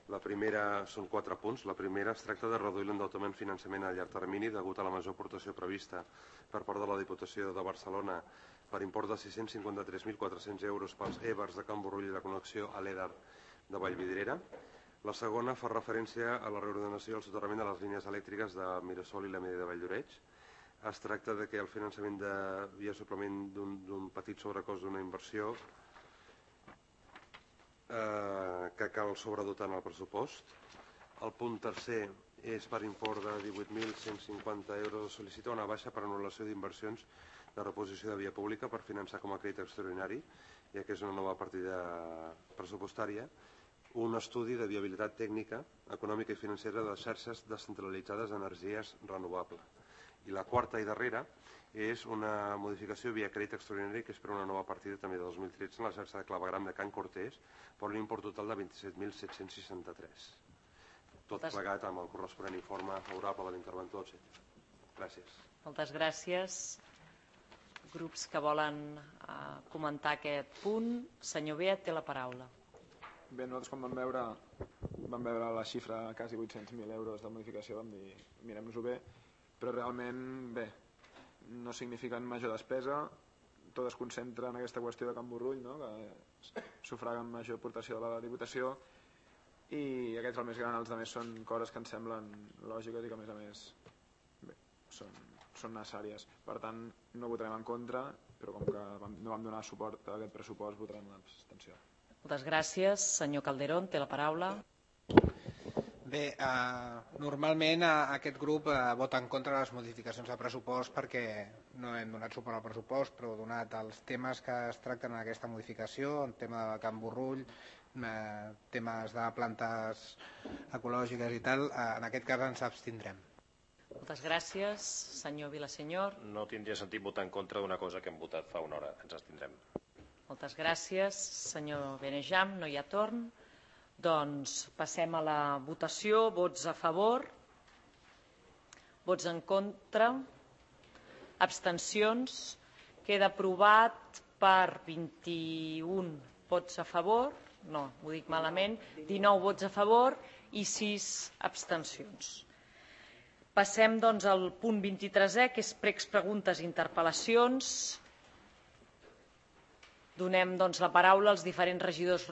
La primera són 4 punts. La primera es tracta de reduir l'endeutament finançament a llarg termini degut a la major aportació prevista per part de la Diputació de Barcelona per import de 653.400 euros pels EVARs de Can Borrull i la connexió a l'EDAR de Vallvidrera. La segona fa referència a la reordenació i el soterrament de les línies elèctriques de Mirasol i la Mede de Valldoreix. Es tracta de que el finançament via suplement d'un petit sobrecost d'una inversió que cal sobredotar en el pressupost. El punt tercer és per import de 18.150 euros sol·licitar una baixa per anul·lació d'inversions de reposició de via pública per finançar com a crèdit extraordinari, ja que és una nova partida pressupostària, un estudi de viabilitat tècnica, econòmica i financera de xarxes descentralitzades d'energies renovables. I la quarta i darrera és una modificació via crèdit extraordinari que és per una nova partida també de 2013 en la xarxa de clavegram de Can Cortés per un import total de 27.763. Tot plegat amb el corresponent informe favorable de l'interventor, etc. Gràcies. Moltes gràcies. Grups que volen comentar aquest punt. Senyor Beat, té la paraula. Bé, nosaltres quan vam veure la xifra de quasi 800.000 euros de modificació vam dir mirem-nos-ho bé, però realment bé, no signifiquen major despesa, tot es concentra en aquesta qüestió de Can Borrull, no? Que sufraga amb major aportació de la Diputació, i aquests el més gran, els altres són coses que ens semblen lògiques i que a més bé, són necessàries. Per tant, no votarem en contra, però com que no vam donar suport a aquest pressupost, votarem l'abstenció. Moltes gràcies. Senyor Calderón, té la paraula. Bé, normalment aquest grup vota en contra de les modificacions de pressupost perquè no hem donat suport al pressupost, però donat els temes que es tracten en aquesta modificació, el tema de Can Borrull, temes de plantes ecològiques i tal, en aquest cas ens abstindrem. Moltes gràcies. Senyor Vilasenyor. No tindria sentit votar en contra d'una cosa que hem votat fa una hora. Ens abstindrem. Moltes gràcies. Senyor Benejam, no hi ha torn. Doncs passem a la votació. Vots a favor. Vots en contra. Abstencions. Queda aprovat per 21 vots a favor. No, ho dic malament. 19 vots a favor i 6 abstencions. Passem doncs al punt 23è, que és pregs, preguntes i interpel·lacions. Donem doncs la paraula als diferents regidors